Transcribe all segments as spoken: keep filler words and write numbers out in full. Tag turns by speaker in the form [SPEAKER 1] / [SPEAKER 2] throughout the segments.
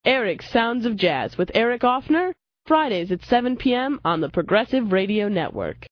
[SPEAKER 1] Eric's Sounds of Jazz with Eric Offner, Fridays at seven p.m. on the Progressive Radio Network.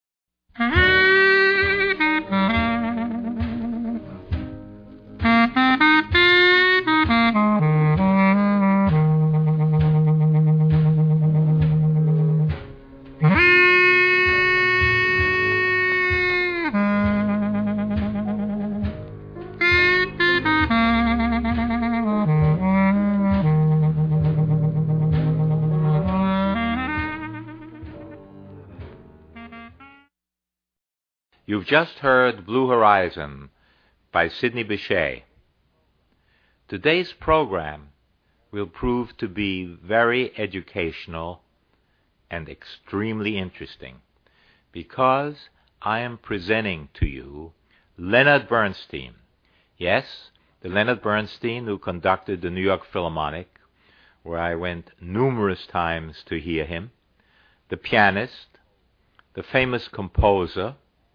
[SPEAKER 2] You've just heard Blue Horizon by Sidney Bechet. Today's program will prove to be very educational and extremely interesting because I am presenting to you Leonard Bernstein. Yes, the Leonard Bernstein who conducted the New York Philharmonic, where I went numerous times to hear him, the pianist, the famous composer,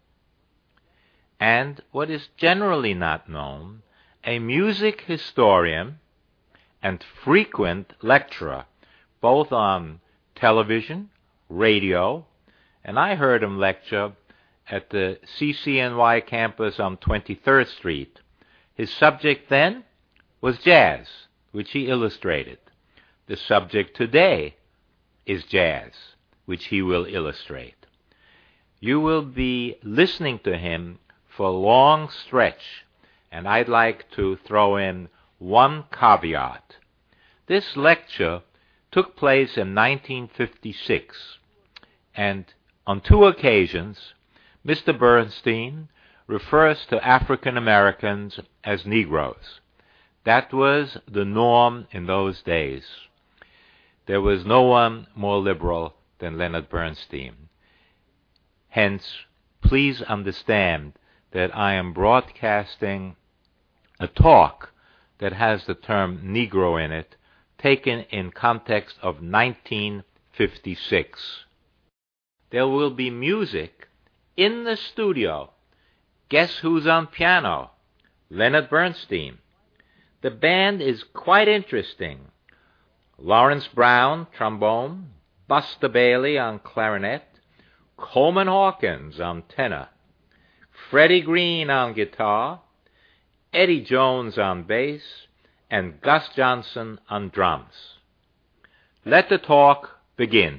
[SPEAKER 2] and what is generally not known, a music historian and frequent lecturer, both on television, radio, and I heard him lecture at the C C N Y campus on twenty-third Street. His subject then was jazz, which he illustrated. The subject today is jazz, which he will illustrate. You will be listening to him for a long stretch, and I'd like to throw in one caveat. This lecture took place in nineteen fifty-six, and on two occasions, Mister Bernstein refers to African Americans as Negroes. That was the norm in those days. There was no one more liberal than Leonard Bernstein. Hence, please understand that I am broadcasting a talk that has the term Negro in it, taken in context of nineteen fifty-six. There will be music in the studio. Guess who's on piano? Leonard Bernstein. The band is quite interesting. Lawrence Brown, trombone, Buster Bailey on clarinet, Coleman Hawkins on tenor, Freddie Green on guitar, Eddie Jones on bass, and Gus Johnson on drums. Let the talk begin.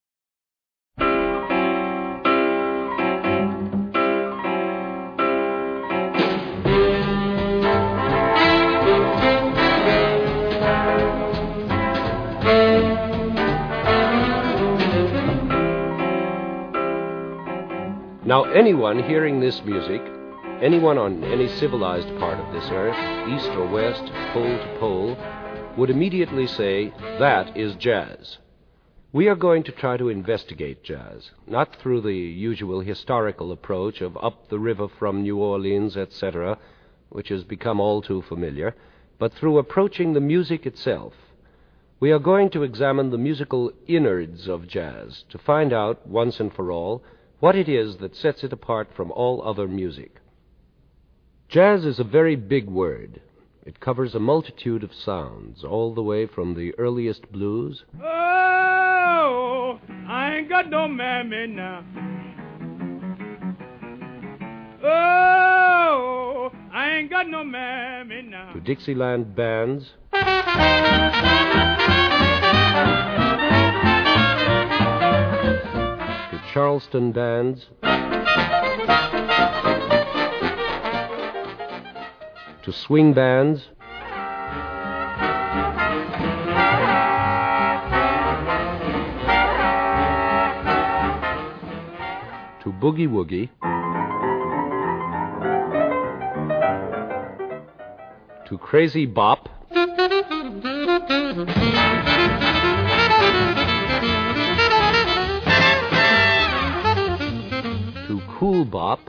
[SPEAKER 3] Now, anyone hearing this music, anyone on any civilized part of this earth, east or west, pole to pole, would immediately say, that is jazz. We are going to try to investigate jazz, not through the usual historical approach of up the river from New Orleans, et cetera, which has become all too familiar, but through approaching the music itself. We are going to examine the musical innards of jazz to find out, once and for all, what it is that sets it apart from all other music. Jazz is a very big word. It covers a multitude of sounds, all the way from the earliest blues.
[SPEAKER 4] Oh, I ain't got no mammy now. Oh, I ain't got no mammy now.
[SPEAKER 3] To Dixieland bands. Charleston bands, to swing bands, to boogie-woogie, to crazy bop, cool bop,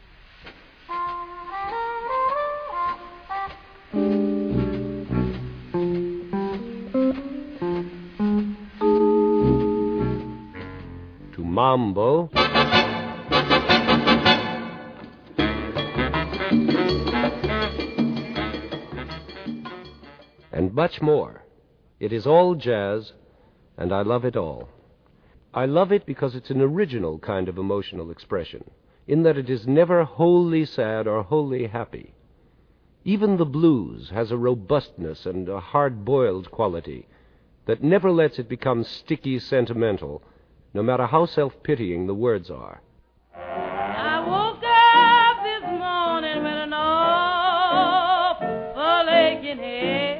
[SPEAKER 3] to mambo, and much more. It is all jazz, and I love it all. I love it because it's an original kind of emotional expression, in that it is never wholly sad or wholly happy. Even the blues has a robustness and a hard-boiled quality that never lets it become sticky sentimental, no matter how self-pitying the words are.
[SPEAKER 5] I woke up this morning with an awful aching head.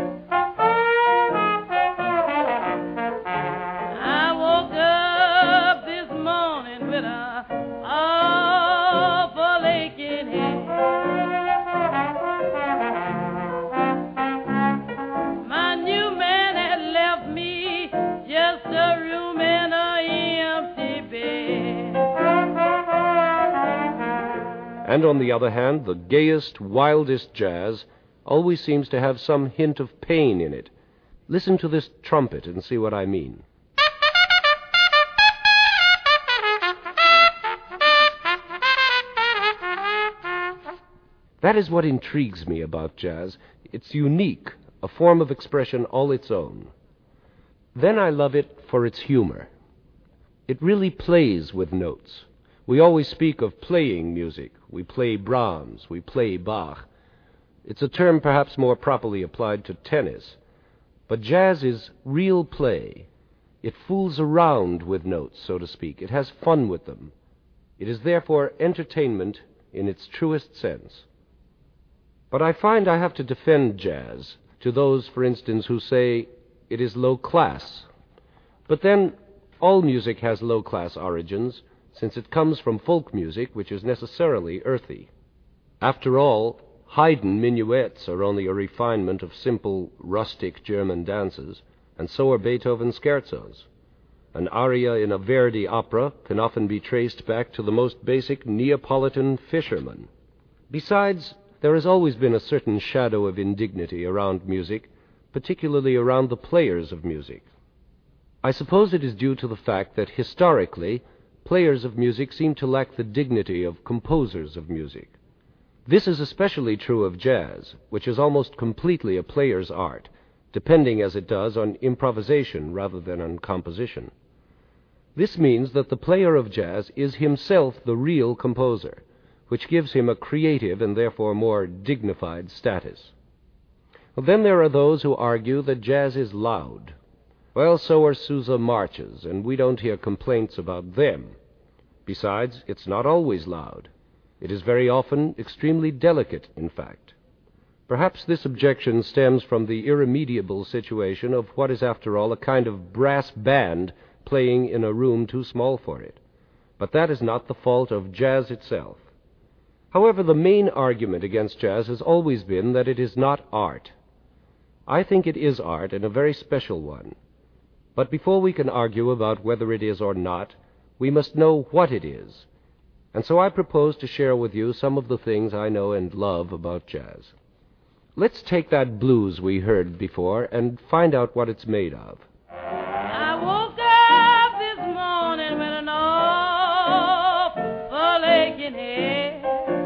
[SPEAKER 5] I woke up this morning with an awful aching head. My new man had left me just a room in a empty bed.
[SPEAKER 3] And on the other hand, the gayest, wildest jazz always seems to have some hint of pain in it. Listen to this trumpet and see what I mean. That is what intrigues me about jazz. It's unique, a form of expression all its own. Then I love it for its humor. It really plays with notes. We always speak of playing music. We play Brahms, we play Bach. It's a term perhaps more properly applied to tennis. But jazz is real play. It fools around with notes, so to speak. It has fun with them. It is therefore entertainment in its truest sense. But I find I have to defend jazz to those, for instance, who say it is low class. But then all music has low-class origins, since it comes from folk music, which is necessarily earthy. After all, Haydn minuets are only a refinement of simple, rustic German dances, and so are Beethoven scherzos. An aria in a Verdi opera can often be traced back to the most basic Neapolitan fisherman. Besides, there has always been a certain shadow of indignity around music, particularly around the players of music. I suppose it is due to the fact that historically, players of music seem to lack the dignity of composers of music. This is especially true of jazz, which is almost completely a player's art, depending as it does on improvisation rather than on composition. This means that the player of jazz is himself the real composer, which gives him a creative and therefore more dignified status. Then there are those who argue that jazz is loud. Well, so are Sousa marches, and we don't hear complaints about them. Besides, it's not always loud. It is very often extremely delicate, in fact. Perhaps this objection stems from the irremediable situation of what is, after all, a kind of brass band playing in a room too small for it. But that is not the fault of jazz itself. However, the main argument against jazz has always been that it is not art. I think it is art, and a very special one. But before we can argue about whether it is or not, we must know what it is. And so I propose to share with you some of the things I know and love about jazz. Let's take that blues we heard before and find out what it's made of.
[SPEAKER 5] I woke up this morning with an awful aching head.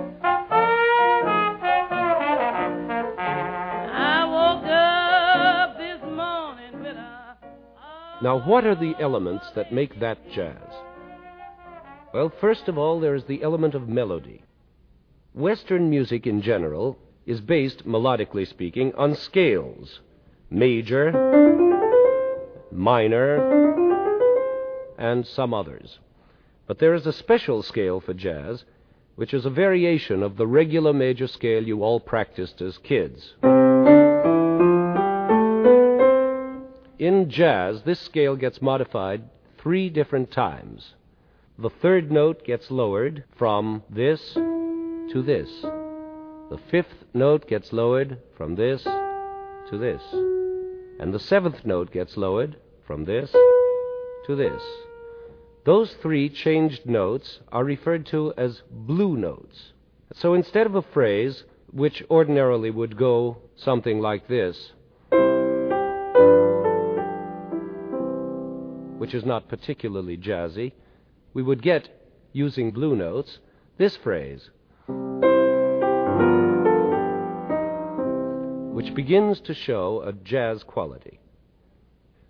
[SPEAKER 5] I woke up this morning with a...
[SPEAKER 3] Now, what are the elements that make that jazz? Well, first of all, there is the element of melody. Western music in general is based, melodically speaking, on scales: major, minor, and some others. But there is a special scale for jazz, which is a variation of the regular major scale you all practiced as kids. In jazz, this scale gets modified three different times. The third note gets lowered from this to this. The fifth note gets lowered from this to this. And the seventh note gets lowered from this to this. Those three changed notes are referred to as blue notes. So instead of a phrase which ordinarily would go something like this, which is not particularly jazzy, we would get, using blue notes, this phrase, which begins to show a jazz quality.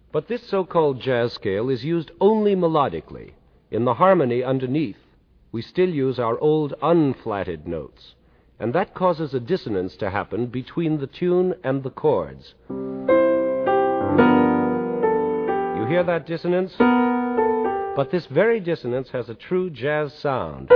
[SPEAKER 3] But this so-called jazz scale is used only melodically. In the harmony underneath, we still use our old unflatted notes, and that causes a dissonance to happen between the tune and the chords. You hear that dissonance? But this very dissonance has a true jazz sound.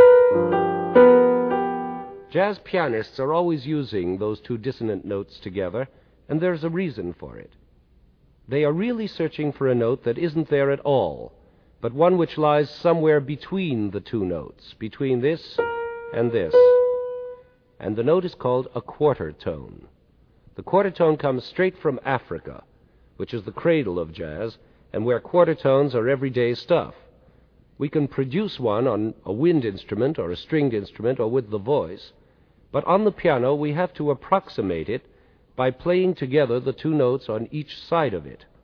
[SPEAKER 3] Jazz pianists are always using those two dissonant notes together, and there's a reason for it. They are really searching for a note that isn't there at all, but one which lies somewhere between the two notes, between this and this. And the note is called a quarter tone. The quarter tone comes straight from Africa, which is the cradle of jazz, and where quarter tones are everyday stuff. We can produce one on a wind instrument or a stringed instrument or with the voice, but on the piano we have to approximate it by playing together the two notes on each side of it.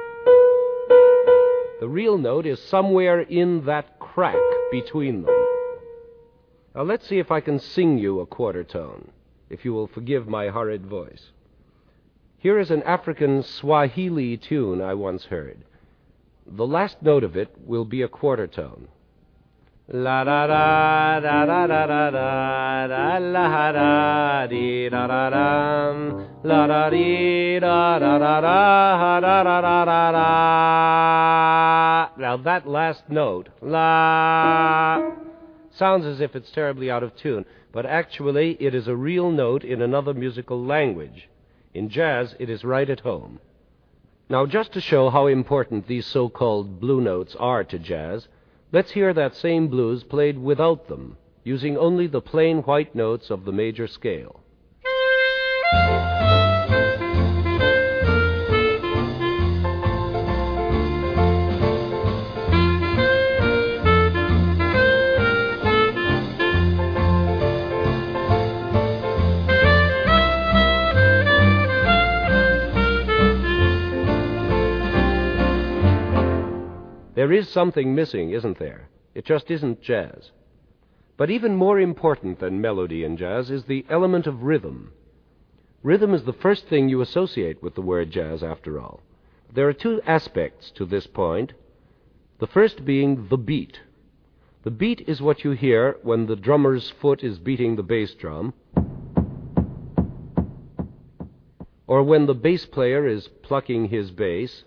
[SPEAKER 3] The real note is somewhere in that crack between them. Now let's see if I can sing you a quarter tone, if you will forgive my horrid voice. Here is an African Swahili tune I once heard. The last note of it will be a quarter tone. La da da da da da da da da la da dee da da da la da dee da da da da da da da da da. Now that last note, la, sounds as if it's terribly out of tune, but actually it is a real note in another musical language. In jazz, it is right at home. Now, just to show how important these so-called blue notes are to jazz, let's hear that same blues played without them, using only the plain white notes of the major scale. There is something missing, isn't there? It just isn't jazz. But even more important than melody in jazz is the element of rhythm. Rhythm is the first thing you associate with the word jazz, after all. There are two aspects to this point, the first being the beat. The beat is what you hear when the drummer's foot is beating the bass drum, or when the bass player is plucking his bass,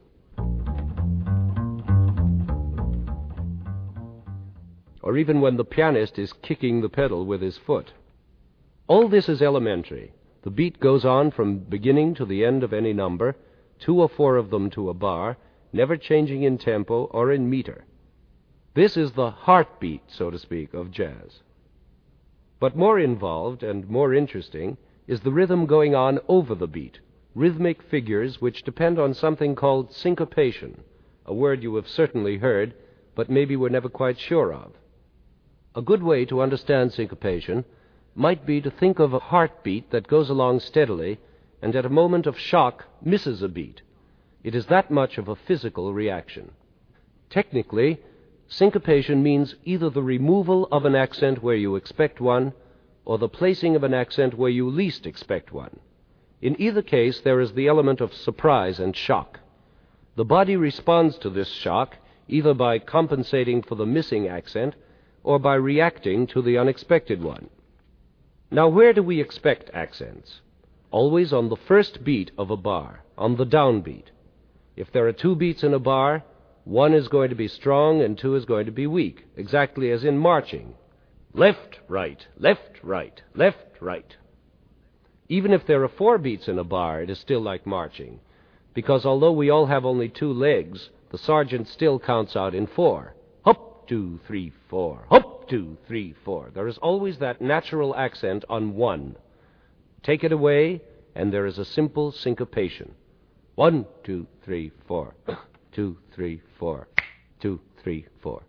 [SPEAKER 3] or even when the pianist is kicking the pedal with his foot. All this is elementary. The beat goes on from beginning to the end of any number, two or four of them to a bar, never changing in tempo or in meter. This is the heartbeat, so to speak, of jazz. But more involved and more interesting is the rhythm going on over the beat, rhythmic figures which depend on something called syncopation, a word you have certainly heard, but maybe were never quite sure of. A good way to understand syncopation might be to think of a heartbeat that goes along steadily and at a moment of shock misses a beat. It is that much of a physical reaction. Technically, syncopation means either the removal of an accent where you expect one or the placing of an accent where you least expect one. In either case, there is the element of surprise and shock. The body responds to this shock either by compensating for the missing accent or by reacting to the unexpected one. Now, where do we expect accents? Always on the first beat of a bar, on the downbeat. If there are two beats in a bar, one is going to be strong and two is going to be weak, exactly as in marching. Left, right, left, right, left, right. Even if there are four beats in a bar, it is still like marching, because although we all have only two legs, the sergeant still counts out in four. Hop! Two, three, four. Hop, two, three, four. There is always that natural accent on one. Take it away, and there is a simple syncopation. One, two, three, four. Two, three, four. Two, three, four.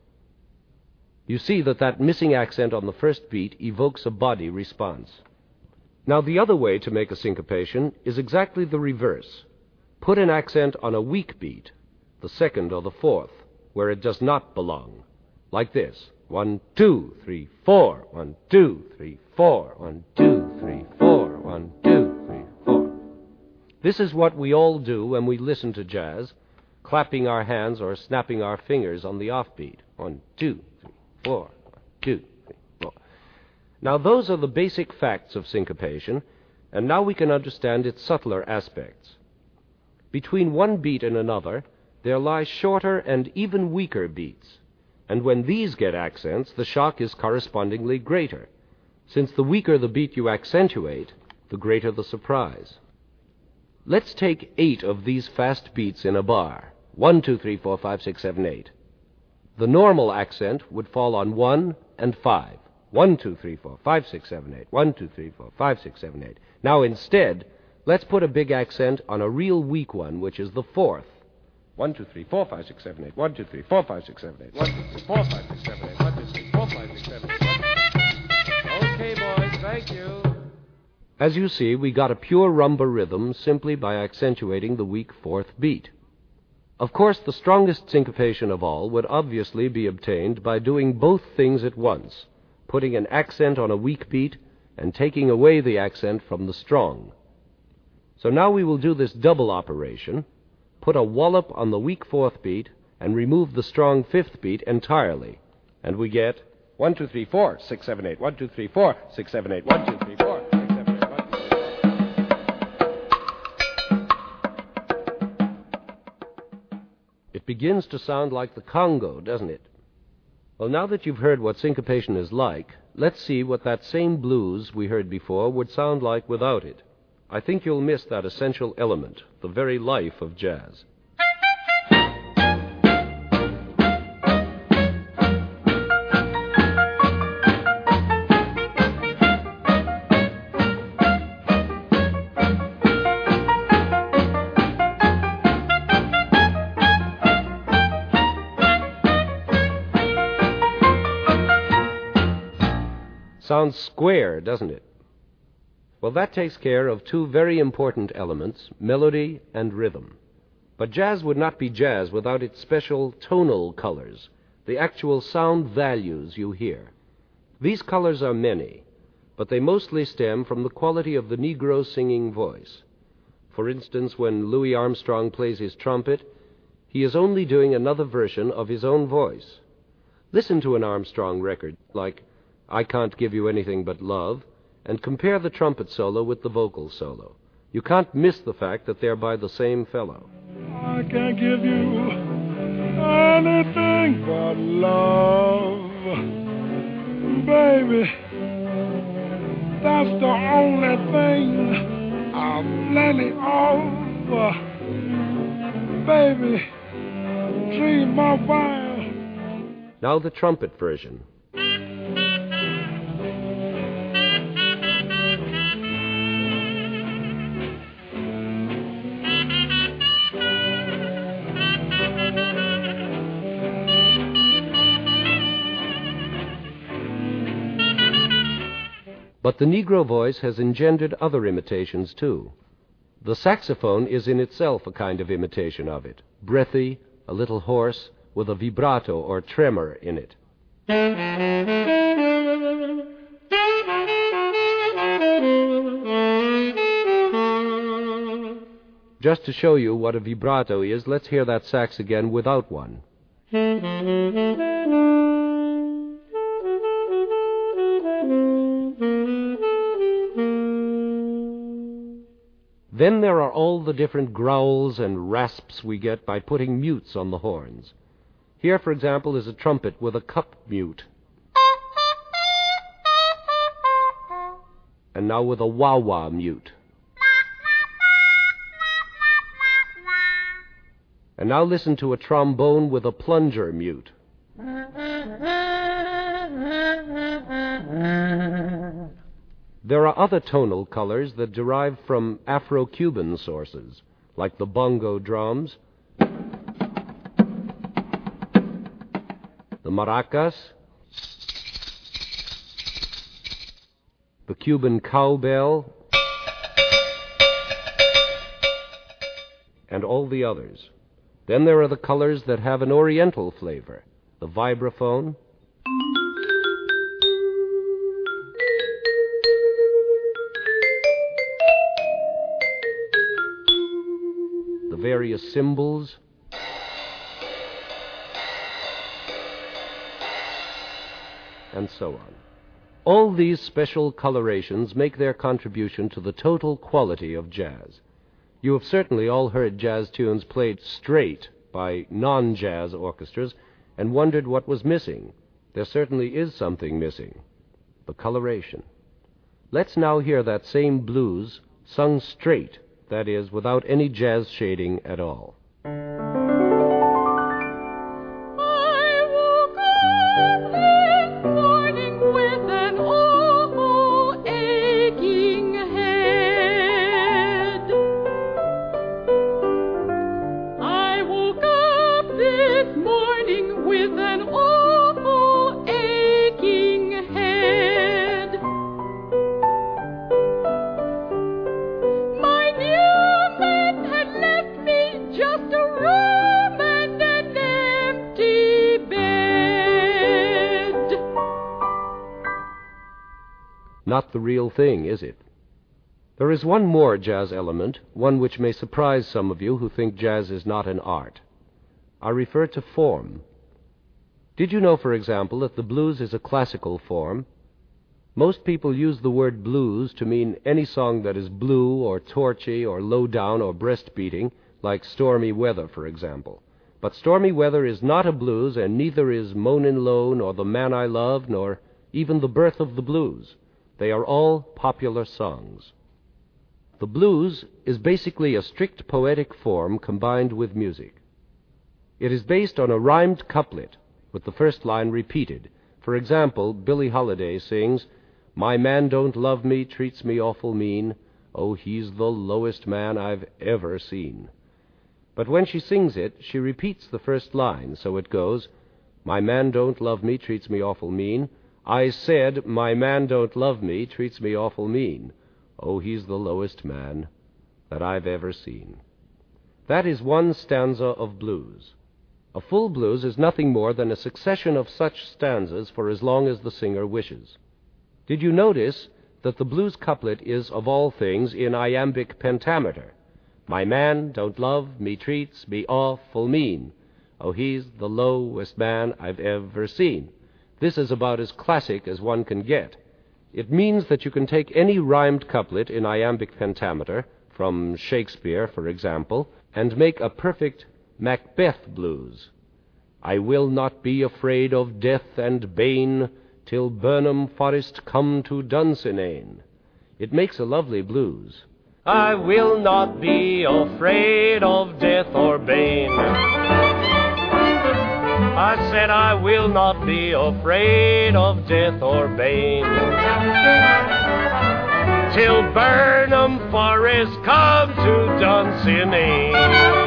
[SPEAKER 3] You see that that missing accent on the first beat evokes a body response. Now, the other way to make a syncopation is exactly the reverse. Put an accent on a weak beat, the second or the fourth, where it does not belong. Like this. One, two, three, four. One, two, three, four. One, two, three, four. One, two, three, four. This is what we all do when we listen to jazz, clapping our hands or snapping our fingers on the offbeat. One, two, three, four, one, two, three, four. Now, those are the basic facts of syncopation, and now we can understand its subtler aspects. Between one beat and another, there lie shorter and even weaker beats, and when these get accents, the shock is correspondingly greater. Since the weaker the beat you accentuate, the greater the surprise. Let's take eight of these fast beats in a bar. One, two, three, four, five, six, seven, eight. The normal accent would fall on one and five. One, two, three, four, five, six, seven, eight. One, two, three, four, five, six, seven, eight. Now instead, let's put a big accent on a real weak one, which is the fourth. One, two, three, four, five, six, seven, eight. One, two, three, four, five, six, seven, eight. One, two, three, four, five, six, seven, eight. One, two, three, four, five, six, seven, eight. Okay, boys, thank you. As you see, we got a pure rumba rhythm simply by accentuating the weak fourth beat. Of course, the strongest syncopation of all would obviously be obtained by doing both things at once, putting an accent on a weak beat and taking away the accent from the strong. So now we will do this double operation, put a wallop on the weak fourth beat, and remove the strong fifth beat entirely. And we get one, two, three, four, six, seven, eight. One, two, three, four, six, seven, eight. One, two, three, four, six, seven, eight. One, two, three, four. It begins to sound like the Congo, doesn't it? Well, now that you've heard what syncopation is like, let's see what that same blues we heard before would sound like without it. I think you'll miss that essential element, the very life of jazz. Sounds square, doesn't it? Well, that takes care of two very important elements, melody and rhythm. But jazz would not be jazz without its special tonal colors, the actual sound values you hear. These colors are many, but they mostly stem from the quality of the Negro singing voice. For instance, when Louis Armstrong plays his trumpet, he is only doing another version of his own voice. Listen to an Armstrong record, like I Can't Give You Anything But Love, and compare the trumpet solo with the vocal solo. You can't miss the fact that they're by the same fellow.
[SPEAKER 4] I can't give you anything but love, baby. That's the only thing I'm plenty of, baby. Dream my while.
[SPEAKER 3] Now the trumpet version. But the Negro voice has engendered other imitations, too. The saxophone is in itself a kind of imitation of it, breathy, a little hoarse, with a vibrato or tremor in it. Just to show you what a vibrato is, let's hear that sax again without one. Then there are all the different growls and rasps we get by putting mutes on the horns. Here, for example, is a trumpet with a cup mute. And now with a wah-wah mute. And now listen to a trombone with a plunger mute. There are other tonal colors that derive from Afro-Cuban sources, like the bongo drums, the maracas, the Cuban cowbell, and all the others. Then there are the colors that have an oriental flavor, the vibraphone, the various cymbals, and so on. All these special colorations make their contribution to the total quality of jazz. You have certainly all heard jazz tunes played straight by non-jazz orchestras and wondered what was missing. There certainly is something missing: the coloration. Let's now hear that same blues sung straight, that is, without any jazz shading at all. Not the real thing, is it? There is one more jazz element, one which may surprise some of you who think jazz is not an art. I refer to form. Did you know, for example, that the blues is a classical form? Most people use the word blues to mean any song that is blue or torchy or low down or breast-beating, like Stormy Weather, for example. But Stormy Weather is not a blues, and neither is Moanin' Low, nor The Man I Love, nor even The Birth of the Blues. They are all popular songs. The blues is basically a strict poetic form combined with music. It is based on a rhymed couplet, with the first line repeated. For example, Billie Holiday sings, "My man don't love me, treats me awful mean. Oh, he's the lowest man I've ever seen." But when she sings it, she repeats the first line, so it goes, "My man don't love me, treats me awful mean. I said, my man don't love me, treats me awful mean. Oh, he's the lowest man that I've ever seen." That is one stanza of blues. A full blues is nothing more than a succession of such stanzas for as long as the singer wishes. Did you notice that the blues couplet is, of all things, in iambic pentameter? My man don't love me, treats me awful mean. Oh, he's the lowest man I've ever seen. This is about as classic as one can get. It means that you can take any rhymed couplet in iambic pentameter, from Shakespeare, for example, and make a perfect Macbeth blues. I will not be afraid of death and bane till Burnham Forest come to Dunsinane. It makes a lovely blues. I will not be afraid of death or bane. I said I will not be afraid of death or bane till Burnham Forest come to Dunsinane.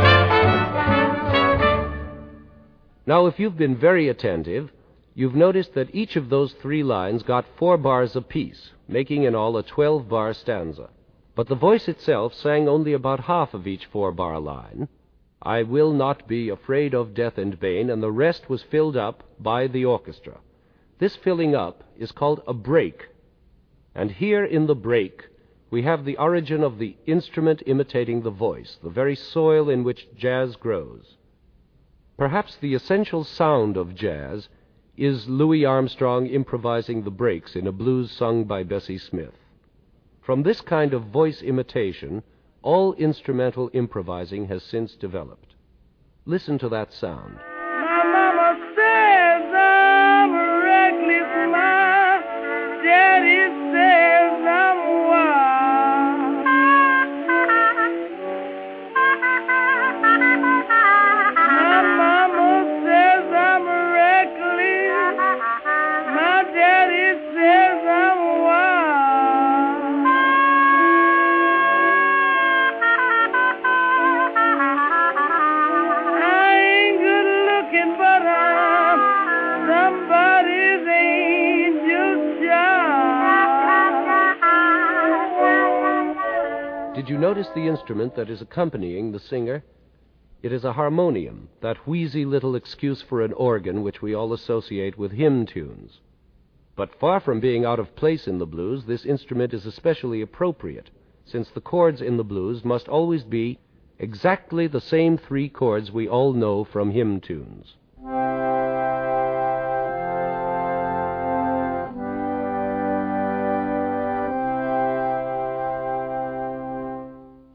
[SPEAKER 3] Now, if you've been very attentive, you've noticed that each of those three lines got four bars apiece, making in all a twelve-bar stanza. But the voice itself sang only about half of each four-bar line. I will not be afraid of death and bane, and the rest was filled up by the orchestra. This filling up is called a break. And here in the break, we have the origin of the instrument imitating the voice, the very soil in which jazz grows. Perhaps the essential sound of jazz is Louis Armstrong improvising the breaks in a blues sung by Bessie Smith. From this kind of voice imitation, all instrumental improvising has since developed. Listen to that sound.
[SPEAKER 4] My mama says I'm reckless, my daddy says I'm wild. My mama says I'm reckless, my daddy says I'm wild.
[SPEAKER 3] Did you notice the instrument that is accompanying the singer? It is a harmonium, that wheezy little excuse for an organ which we all associate with hymn tunes. But far from being out of place in the blues, this instrument is especially appropriate, since the chords in the blues must always be exactly the same three chords we all know from hymn tunes.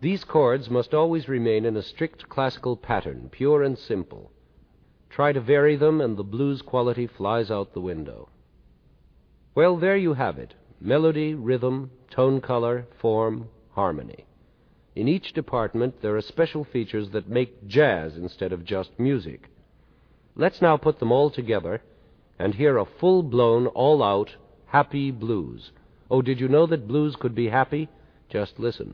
[SPEAKER 3] These chords must always remain in a strict classical pattern, pure and simple. Try to vary them, and the blues quality flies out the window. Well, there you have it. Melody, rhythm, tone color, form, harmony. In each department, there are special features that make jazz instead of just music. Let's now put them all together and hear a full-blown, all-out, happy blues. Oh, did you know that blues could be happy? Just listen.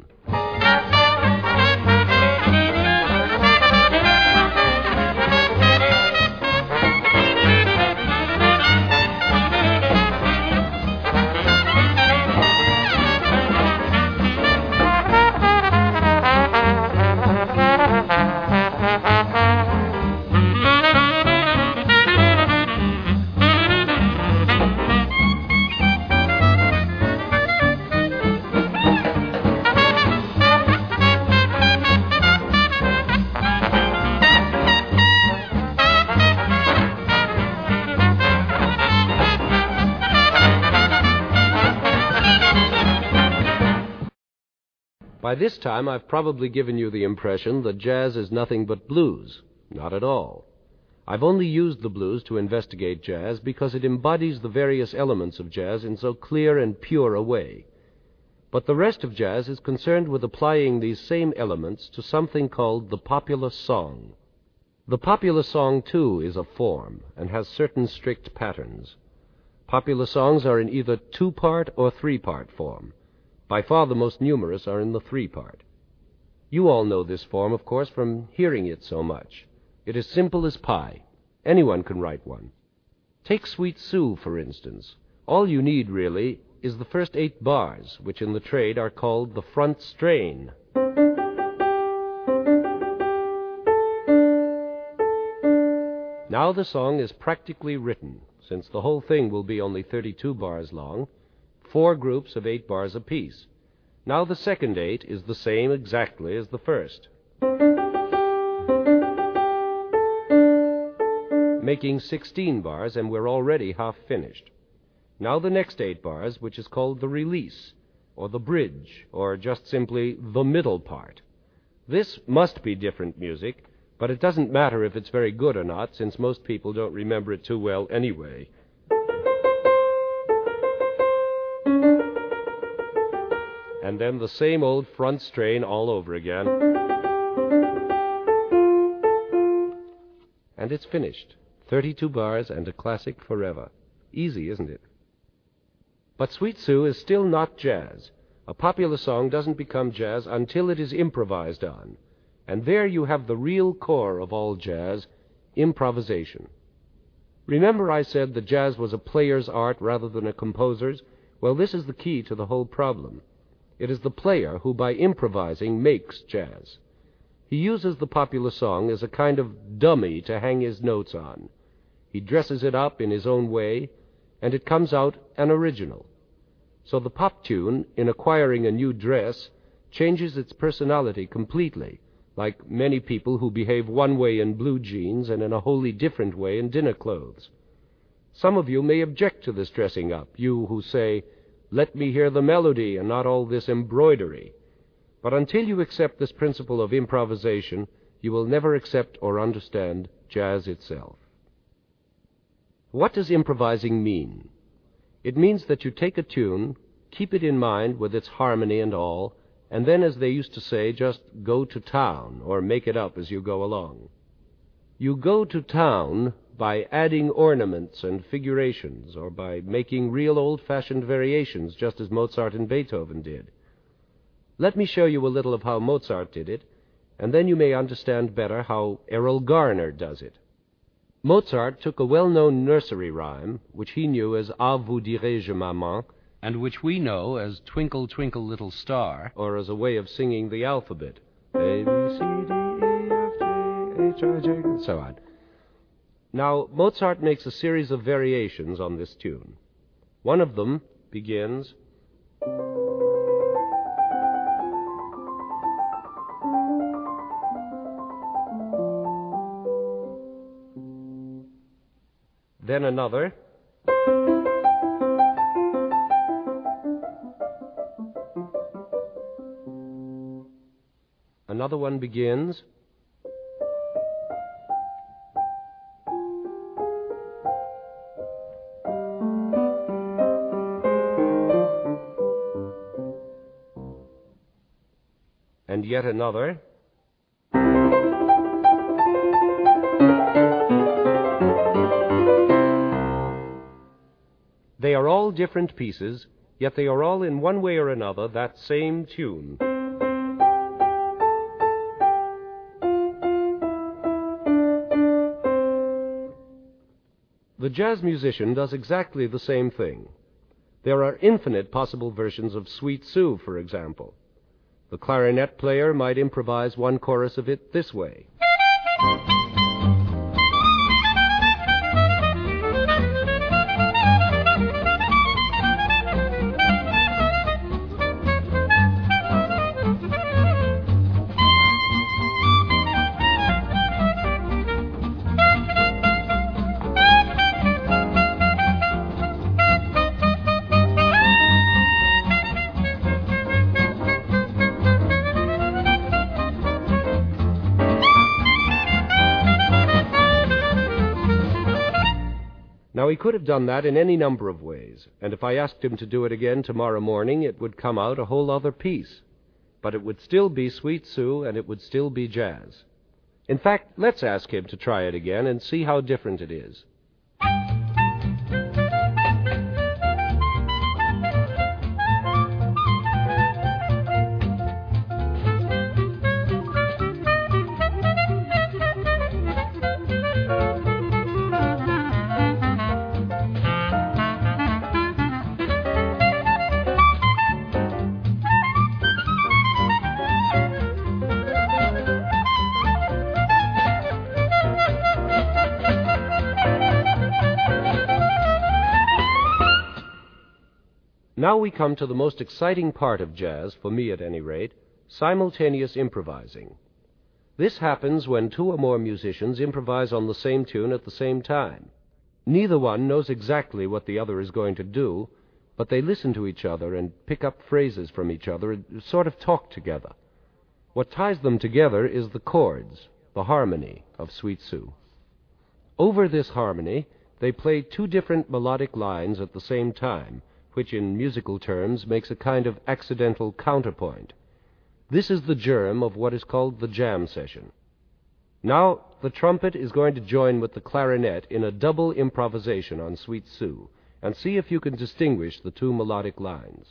[SPEAKER 3] By this time, I've probably given you the impression that jazz is nothing but blues. Not at all. I've only used the blues to investigate jazz because it embodies the various elements of jazz in so clear and pure a way. But the rest of jazz is concerned with applying these same elements to something called the popular song. The popular song, too, is a form and has certain strict patterns. Popular songs are in either two-part or three-part form. By far the most numerous are in the three-part. You all know this form, of course, from hearing it so much. It is simple as pie. Anyone can write one. Take Sweet Sue, for instance. All you need, really, is the first eight bars, which in the trade are called the front strain. Now the song is practically written, since the whole thing will be only thirty-two bars long, four groups of eight bars apiece. Now the second eight is the same exactly as the first, making sixteen bars, and we're already half finished. Now the next eight bars, which is called the release, or the bridge, or just simply the middle part. This must be different music, but it doesn't matter if it's very good or not, since most people don't remember it too well anyway. And then the same old front strain all over again. And it's finished. thirty-two bars and a classic forever. Easy, isn't it? But Sweet Sue is still not jazz. A popular song doesn't become jazz until it is improvised on. And there you have the real core of all jazz, improvisation. Remember I said that jazz was a player's art rather than a composer's? Well, this is the key to the whole problem. It is the player who, by improvising, makes jazz. He uses the popular song as a kind of dummy to hang his notes on. He dresses it up in his own way, and it comes out an original. So the pop tune, in acquiring a new dress, changes its personality completely, like many people who behave one way in blue jeans and in a wholly different way in dinner clothes. Some of you may object to this dressing up, you who say, "Let me hear the melody and not all this embroidery." But until you accept this principle of improvisation, you will never accept or understand jazz itself. What does improvising mean? It means that you take a tune, keep it in mind with its harmony and all, and then, as they used to say, just go to town or make it up as you go along. You go to town by adding ornaments and figurations, or by making real old-fashioned variations, just as Mozart and Beethoven did. Let me show you a little of how Mozart did it, and then you may understand better how Errol Garner does it. Mozart took a well-known nursery rhyme, which he knew as "À vous dirai-je, maman," and which we know as "Twinkle, Twinkle, Little Star," or as a way of singing the alphabet, A, B, C, D, E, F, G, H, I, J, and so on. Now, Mozart makes a series of variations on this tune. One of them begins... Then another... Another one begins. And yet another. They are all different pieces, yet they are all in one way or another that same tune. The jazz musician does exactly the same thing. There are infinite possible versions of Sweet Sue, for example. The clarinet player might improvise one chorus of it this way. Now, he could have done that in any number of ways, and if I asked him to do it again tomorrow morning, it would come out a whole other piece. But it would still be Sweet Sue, and it would still be jazz. In fact, let's ask him to try it again and see how different it is. Now we come to the most exciting part of jazz, for me at any rate, simultaneous improvising. This happens when two or more musicians improvise on the same tune at the same time. Neither one knows exactly what the other is going to do, but they listen to each other and pick up phrases from each other and sort of talk together. What ties them together is the chords, the harmony of Sweet Sue. Over this harmony, they play two different melodic lines at the same time, which in musical terms makes a kind of accidental counterpoint. This is the germ of what is called the jam session. Now, the trumpet is going to join with the clarinet in a double improvisation on Sweet Sue, and see if you can distinguish the two melodic lines.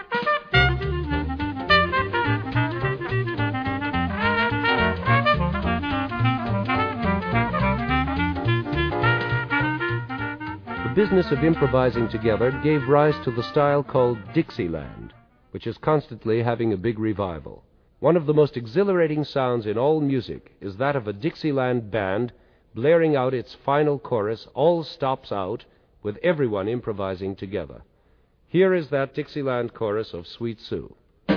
[SPEAKER 3] The business of improvising together gave rise to the style called Dixieland, which is constantly having a big revival. One of the most exhilarating sounds in all music is that of a Dixieland band blaring out its final chorus, All Stops Out, with everyone improvising together. Here is that Dixieland chorus of Sweet Sue.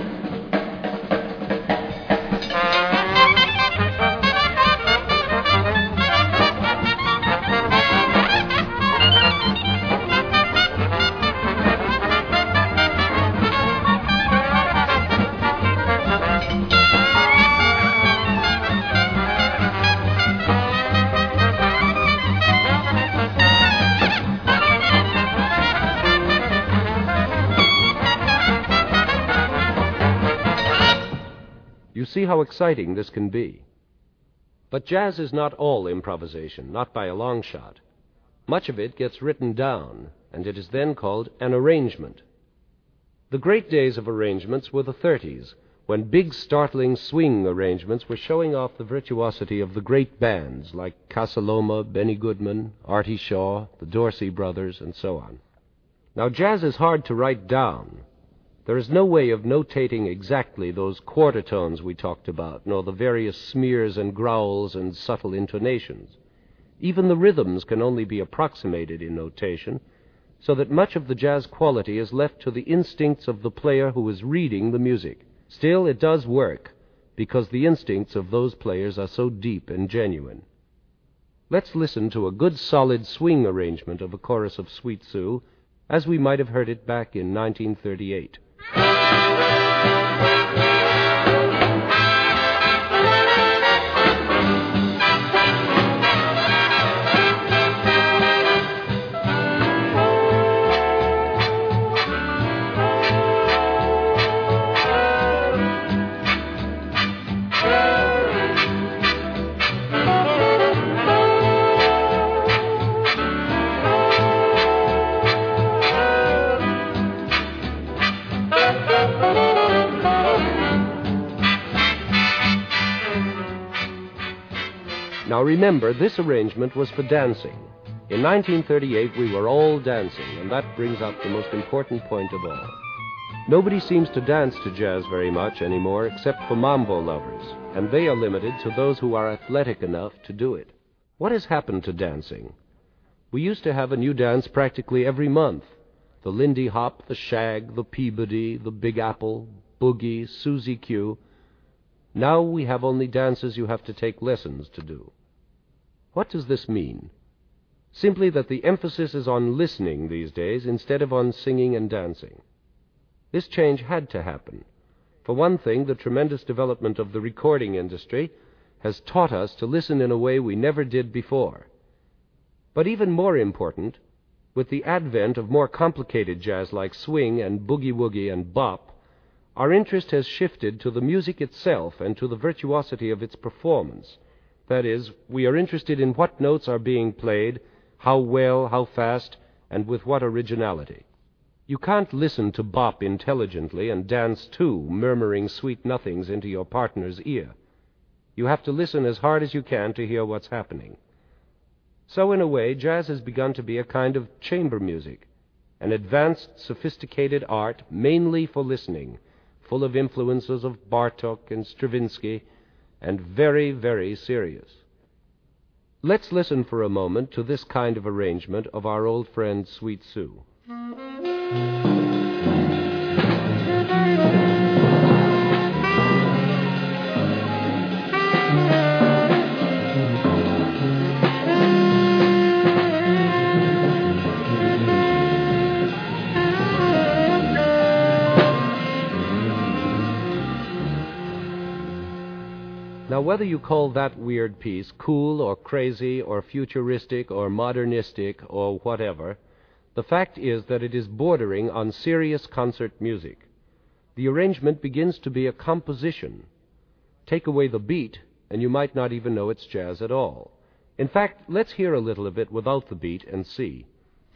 [SPEAKER 3] You see how exciting this can be. But jazz is not all improvisation, not by a long shot. Much of it gets written down, and it is then called an arrangement. The great days of arrangements were the thirties, when big, startling swing arrangements were showing off the virtuosity of the great bands like Casa Loma, Benny Goodman, Artie Shaw, the Dorsey Brothers, and so on. Now, jazz is hard to write down. There is no way of notating exactly those quarter tones we talked about, nor the various smears and growls and subtle intonations. Even the rhythms can only be approximated in notation, so that much of the jazz quality is left to the instincts of the player who is reading the music. Still, it does work, because the instincts of those players are so deep and genuine. Let's listen to a good solid swing arrangement of a chorus of Sweet Sue, as we might have heard it back in nineteen thirty-eight. Now remember, this arrangement was for dancing. In nineteen thirty-eight, we were all dancing, and that brings up the most important point of all. Nobody seems to dance to jazz very much anymore except for mambo lovers, and they are limited to those who are athletic enough to do it. What has happened to dancing? We used to have a new dance practically every month. The Lindy Hop, the Shag, the Peabody, the Big Apple, Boogie, Susie Q. Now we have only dances you have to take lessons to do. What does this mean? Simply that the emphasis is on listening these days instead of on singing and dancing. This change had to happen. For one thing, the tremendous development of the recording industry has taught us to listen in a way we never did before. But even more important, with the advent of more complicated jazz like swing and boogie-woogie and bop, our interest has shifted to the music itself and to the virtuosity of its performance. That is, we are interested in what notes are being played, how well, how fast, and with what originality. You can't listen to bop intelligently and dance too, murmuring sweet nothings into your partner's ear. You have to listen as hard as you can to hear what's happening. So in a way, jazz has begun to be a kind of chamber music, an advanced, sophisticated art mainly for listening, full of influences of Bartók and Stravinsky, and very, very serious. Let's listen for a moment to this kind of arrangement of our old friend Sweet Sue. Now, whether you call that weird piece cool or crazy or futuristic or modernistic or whatever, the fact is that it is bordering on serious concert music. The arrangement begins to be a composition. Take away the beat, and you might not even know it's jazz at all. In fact, let's hear a little of it without the beat and see.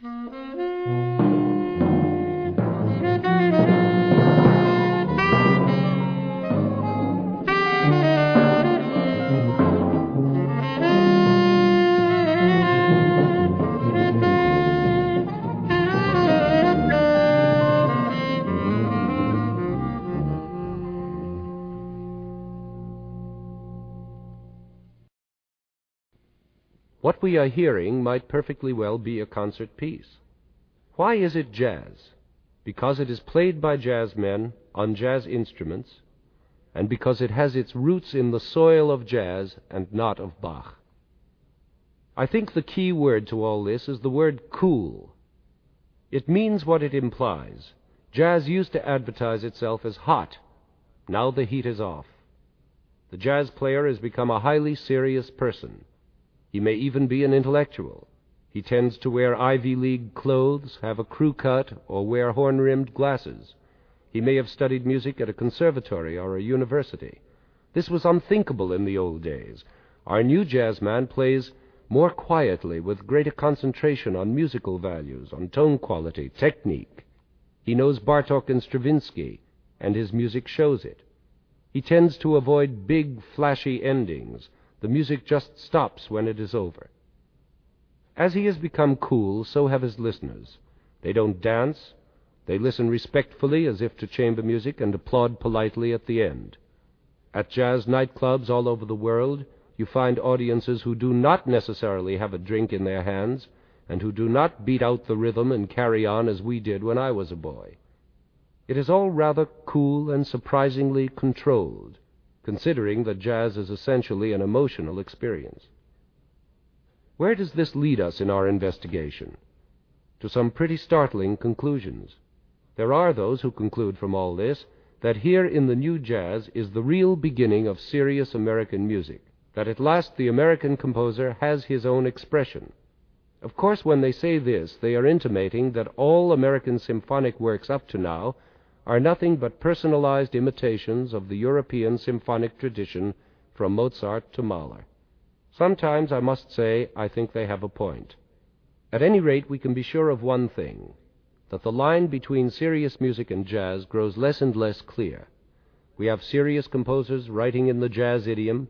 [SPEAKER 3] What we are hearing might perfectly well be a concert piece. Why is it jazz? Because it is played by jazz men on jazz instruments, and because it has its roots in the soil of jazz and not of Bach. I think the key word to all this is the word cool. It means what it implies. Jazz used to advertise itself as hot. Now the heat is off. The jazz player has become a highly serious person. He may even be an intellectual. He tends to wear Ivy League clothes, have a crew cut, or wear horn-rimmed glasses. He may have studied music at a conservatory or a university. This was unthinkable in the old days. Our new jazz man plays more quietly, with greater concentration on musical values, on tone quality, technique. He knows Bartók and Stravinsky, and his music shows it. He tends to avoid big, flashy endings. The music just stops when it is over. As he has become cool, so have his listeners. They don't dance. They listen respectfully as if to chamber music and applaud politely at the end. At jazz nightclubs all over the world, you find audiences who do not necessarily have a drink in their hands and who do not beat out the rhythm and carry on as we did when I was a boy. It is all rather cool and surprisingly controlled, considering that jazz is essentially an emotional experience. Where does this lead us in our investigation? To some pretty startling conclusions. There are those who conclude from all this that here in the new jazz is the real beginning of serious American music, that at last the American composer has his own expression. Of course, when they say this, they are intimating that all American symphonic works up to now are nothing but personalized imitations of the European symphonic tradition from Mozart to Mahler. Sometimes, I must say, I think they have a point. At any rate, we can be sure of one thing, that the line between serious music and jazz grows less and less clear. We have serious composers writing in the jazz idiom,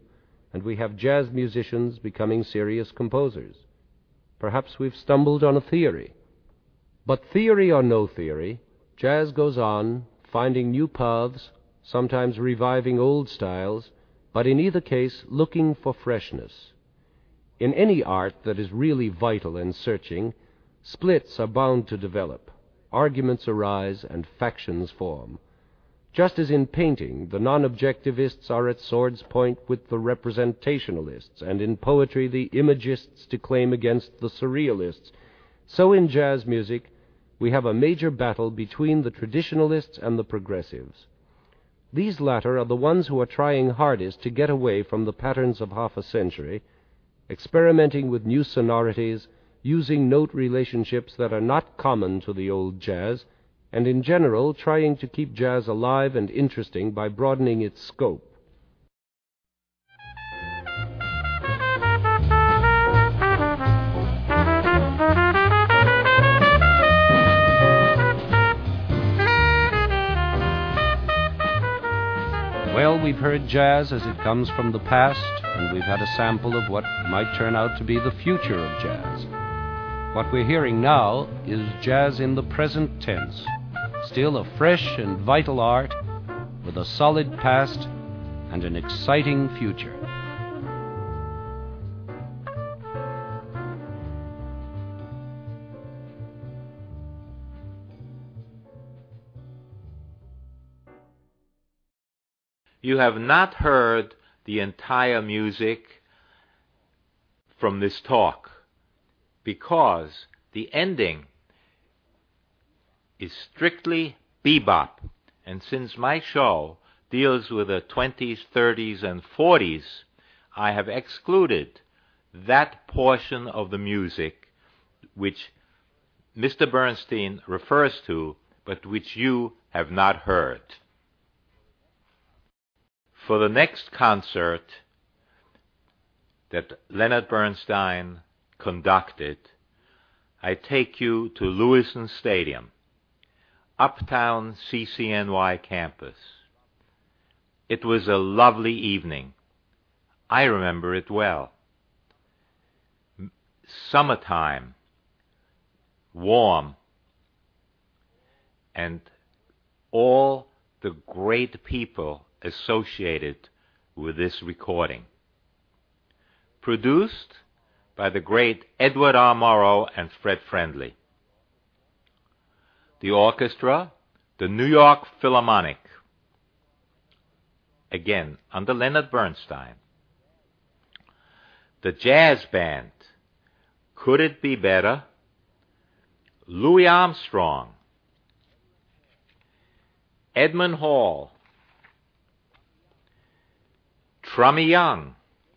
[SPEAKER 3] and we have jazz musicians becoming serious composers. Perhaps we've stumbled on a theory. But theory or no theory, jazz goes on, finding new paths, sometimes reviving old styles, but in either case looking for freshness. In any art that is really vital and searching, splits are bound to develop, arguments arise, and factions form. Just as in painting, the non-objectivists are at sword's point with the representationalists, and in poetry the imagists declaim against the surrealists, so in jazz music we have a major battle between the traditionalists and the progressives. These latter are the ones who are trying hardest to get away from the patterns of half a century, experimenting with new sonorities, using note relationships that are not common to the old jazz, and in general trying to keep jazz alive and interesting by broadening its scope. Well, we've heard jazz as it comes from the past, and we've had a sample of what might turn out to be the future of jazz. What we're hearing now is jazz in the present tense, still a fresh and vital art with a solid past and an exciting future.
[SPEAKER 2] You have not heard the entire music from this talk because the ending is strictly bebop, and since my show deals with the twenties, thirties, and forties, I have excluded that portion of the music which Mister Bernstein refers to, but which you have not heard. For the next concert that Leonard Bernstein conducted, I take you to Lewiston Stadium, uptown C C N Y campus. It was a lovely evening. I remember it well. Summertime, warm, and all the great people associated with this recording. Produced by the great Edward R. Morrow and Fred Friendly. The orchestra, the New York Philharmonic, again under Leonard Bernstein. The jazz band, Could It Be Better? Louis Armstrong, Edmund Hall, Trummy Young,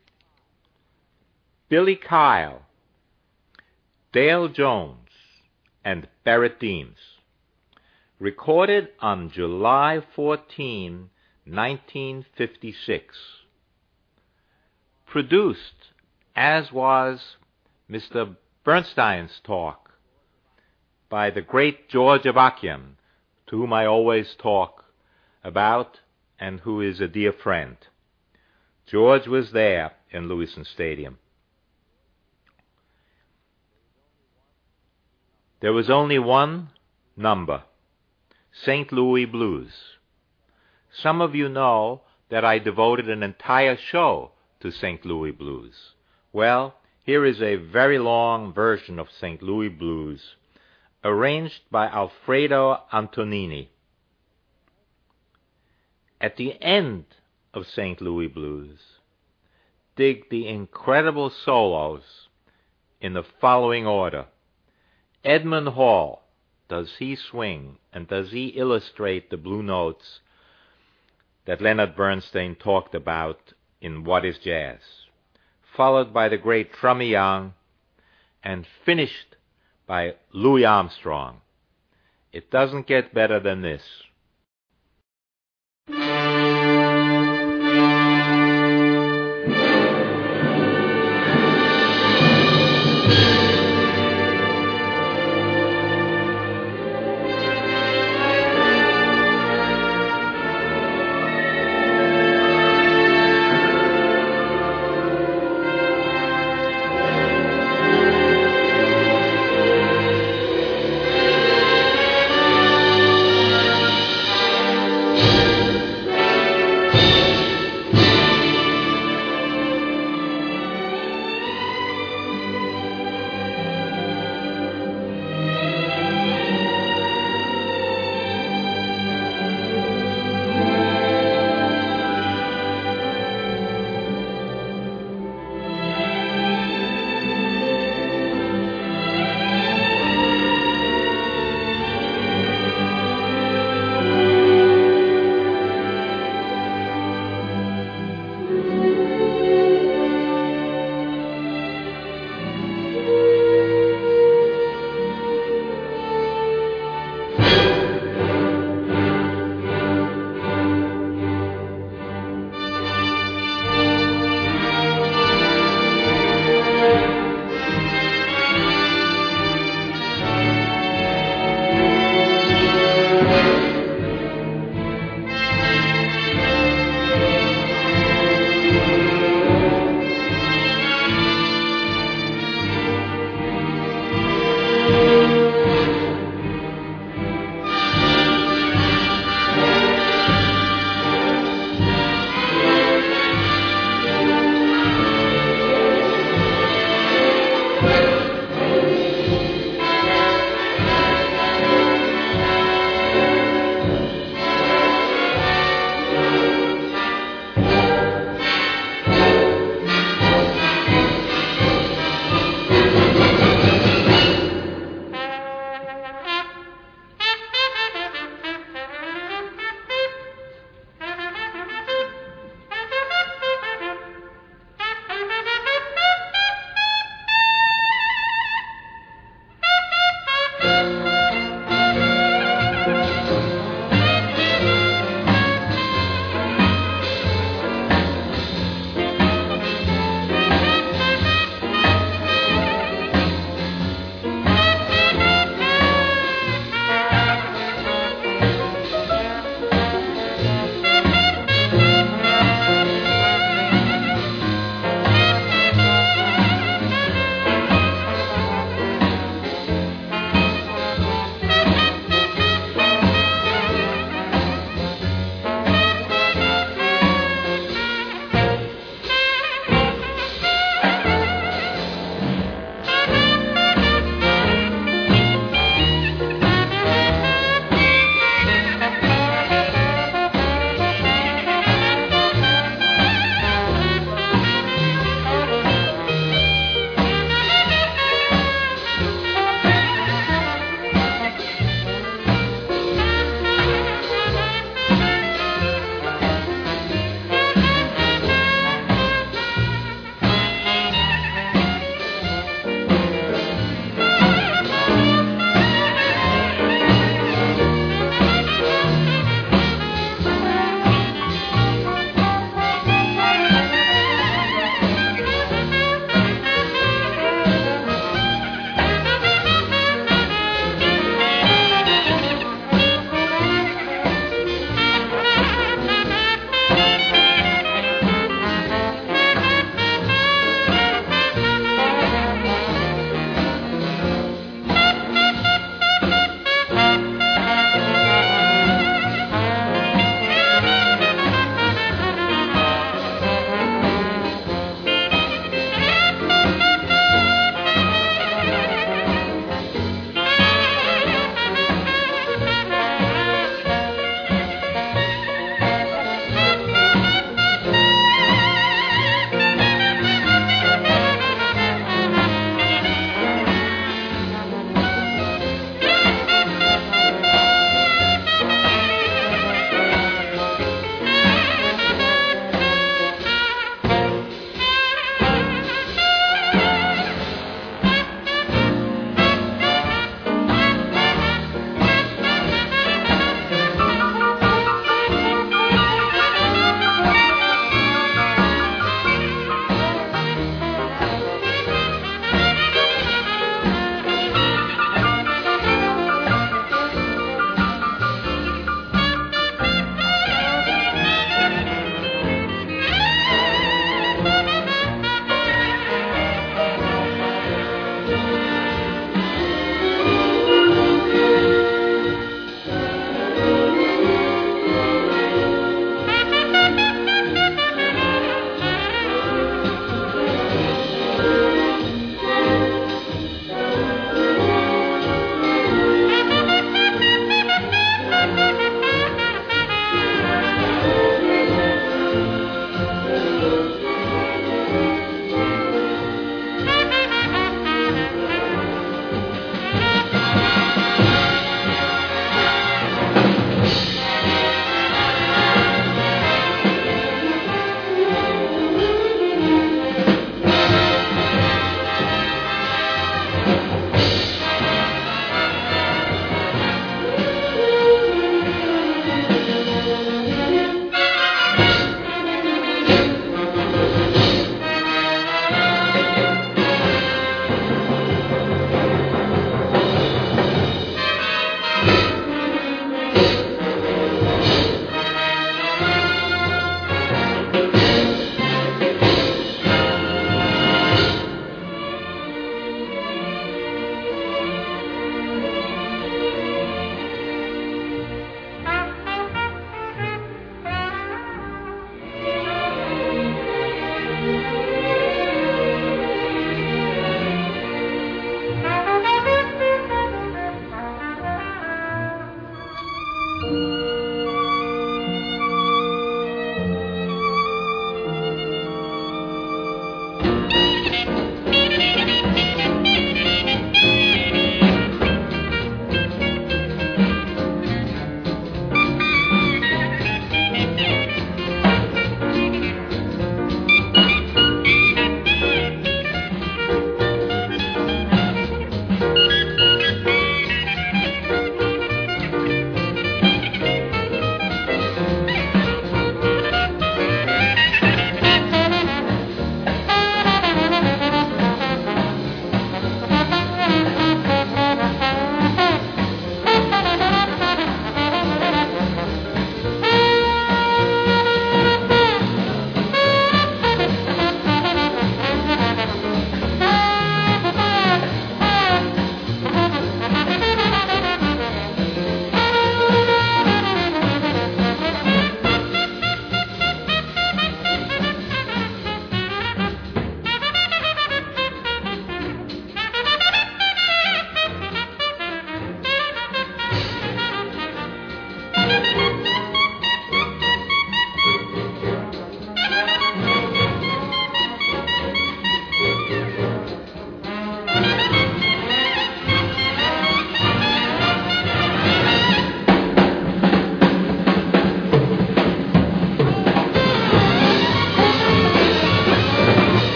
[SPEAKER 2] Billy Kyle, Dale Jones, and Barrett Deems. Recorded on July fourteenth, nineteen fifty-six. Produced, as was Mister Bernstein's talk, by the great George Avakian, to whom I always talk about and who is a dear friend. George was there in Lewiston Stadium. There was only one number, Saint Louis Blues. Some of you know that I devoted an entire show to Saint Louis Blues. Well, here is a very long version of Saint Louis Blues, arranged by Alfredo Antonini. At the end of Saint Louis Blues, dig the incredible solos in the following order. Edmund Hall, does he swing and does he illustrate the blue notes that Leonard Bernstein talked about in What is Jazz? Followed by the great Trummy Young and finished by Louis Armstrong. It doesn't get better than this.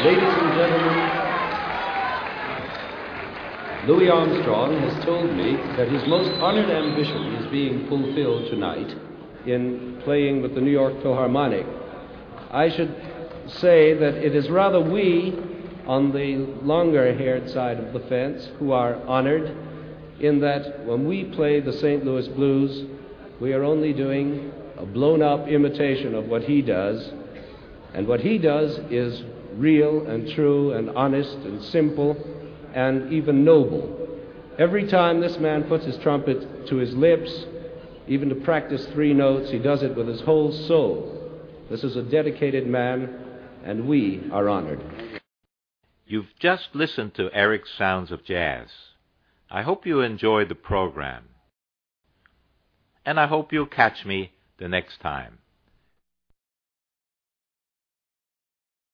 [SPEAKER 3] Ladies and gentlemen, Louis Armstrong has told me that his most honored ambition is being fulfilled tonight in playing with the New York Philharmonic. I should say that it is rather we on the longer-haired side of the fence who are honored in that when we play the Saint Louis Blues, we are only doing a blown-up imitation of what he does, and what he does is real and true and honest and simple and even noble. Every time this man puts his trumpet to his lips, even to practice three notes, he does it with his whole soul. This is a dedicated man, and we are honored.
[SPEAKER 2] You've just listened to Eric's Sounds of Jazz. I hope you enjoyed the program, and I hope you'll catch me the next time.